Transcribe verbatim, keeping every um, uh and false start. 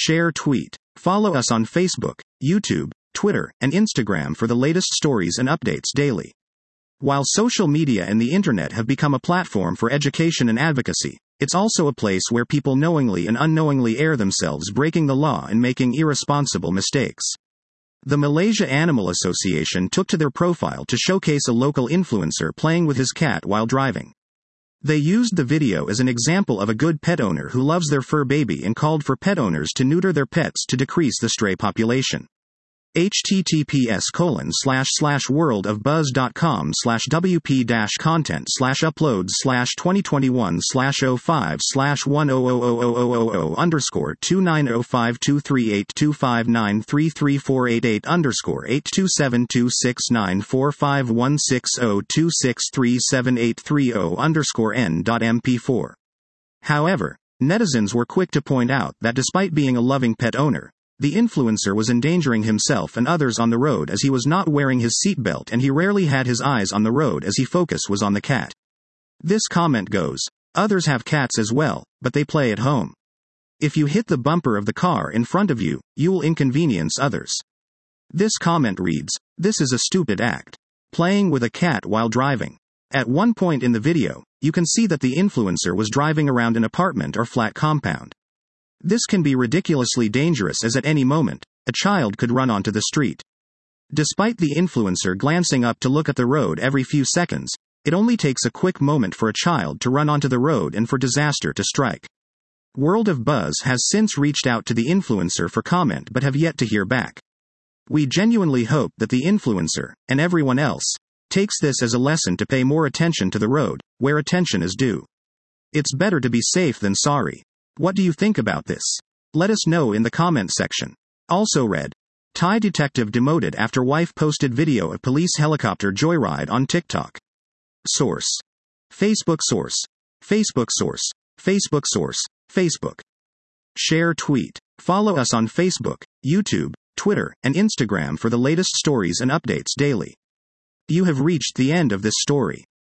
Share tweet. Follow us on Facebook, YouTube, Twitter, and Instagram for the latest stories and updates daily. While social media and the internet have become a platform for education and advocacy, it's also a place where people knowingly and unknowingly air themselves breaking the law and making irresponsible mistakes. The Malaysia Animal Association took to their profile to showcase a local influencer playing with his cat while driving. They used the video as an example of a good pet owner who loves their fur baby and called for pet owners to neuter their pets to decrease the stray population. https colon slash slash worldofbuzz.com slash wp dash content slash uploads slash 2021 slash 05 slash 1000000 underscore 2905238259334888 underscore 8272694516026378330 underscore n.mp4. However, netizens were quick to point out that despite being a loving pet owner, the influencer was endangering himself and others on the road as he was not wearing his seatbelt and he rarely had his eyes on the road as his focus was on the cat. This comment goes, "Others have cats as well, but they play at home. If you hit the bumper of the car in front of you, you will inconvenience others." This comment reads, "This is a stupid act. Playing with a cat while driving." At one point in the video, you can see that the influencer was driving around an apartment or flat compound. This can be ridiculously dangerous as at any moment, a child could run onto the street. Despite the influencer glancing up to look at the road every few seconds, it only takes a quick moment for a child to run onto the road and for disaster to strike. World of Buzz has since reached out to the influencer for comment but have yet to hear back. We genuinely hope that the influencer, and everyone else, takes this as a lesson to pay more attention to the road, where attention is due. It's better to be safe than sorry. What do you think about this? Let us know in the comment section. Also read, Thai detective demoted after wife posted video of police helicopter joyride on TikTok. Source. Facebook source. Facebook source. Facebook source. Facebook. Share tweet. Follow us on Facebook, YouTube, Twitter, and Instagram for the latest stories and updates daily. You have reached the end of this story.